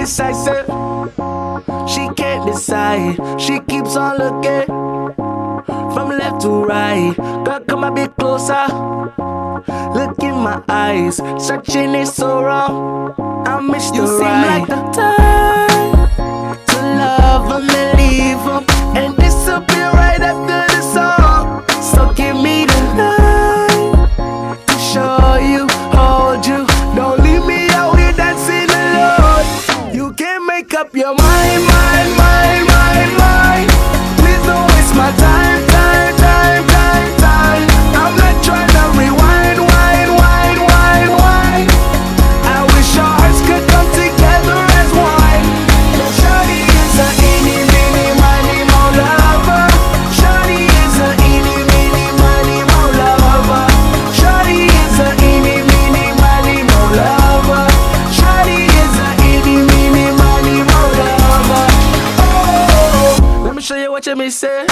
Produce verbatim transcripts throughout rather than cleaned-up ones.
indecisive. She can't decide. She keeps on looking from left to right. Girl, come a bit closer. Look in my eyes. Searching is so wrong. I missed You the seem right like the time to love him and leave him and disappear right after the song. So give me the night to show you, hold you. Don't leave me out here dancing alone. You can't make up your mind, mind, mind, mind, mind. Please don't waste my time, time, time, time, time. I'm not trying to rewind, wind, wind, wind, wind. I wish our hearts could come together as one. Shawty is a eeny, meeny, miny, mo lover. Shawty is a eeny, meeny, miny, mo lover. Shawty is a eeny, meeny, miny, mo lover. Shawty is a eeny, meeny, miny, mo lover. Oh, let me show you what you missing.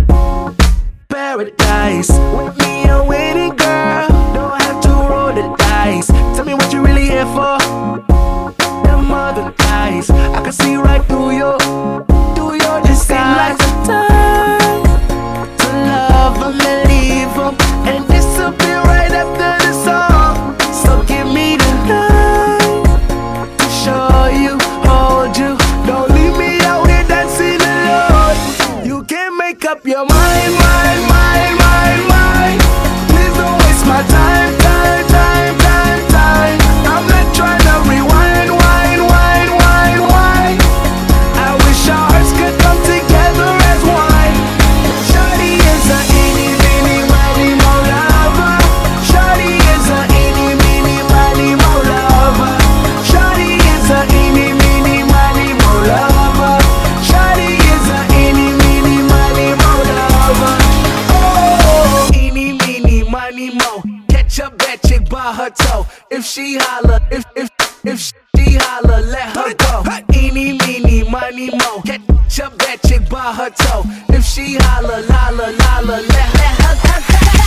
Paradise with me, a waiting girl. Don't have to roll the dice. Tell me what you really here for. Them other guys, I can see right through you, through your disguise. like the time To love them and leave them and disappear right after the song. So give me the night to show you, hold you. Don't leave me out here dancing alone. You can't make up your mind, mind, mind, mind, mind. Please don't waste my time, time, time, time, time. I'm not trying to rewind, wind, wind, wind, wind. I wish our hearts could come together as one. Shawty is a eeny, meeny, miny, mo lover. Shawty is a eeny, meeny, miny, mo lover. Shawty is a eeny, meeny, miny, mo lover. Shawty is a eeny, meeny, miny, mo lover. Oh, eeny, meeny, miny, mo. Catch a bad chick by her toe. If she holler, if if if she holler, let her go. Eeny, meeny, miny, mo. Catch a bad chick by her toe. If she holler, holler, holler, let let her go.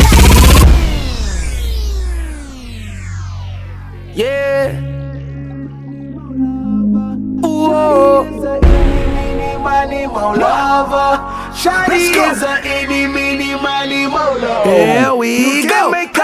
Yeah. Ooh. Shawty is a eeny, meeny, miny, mo lover. Here we go.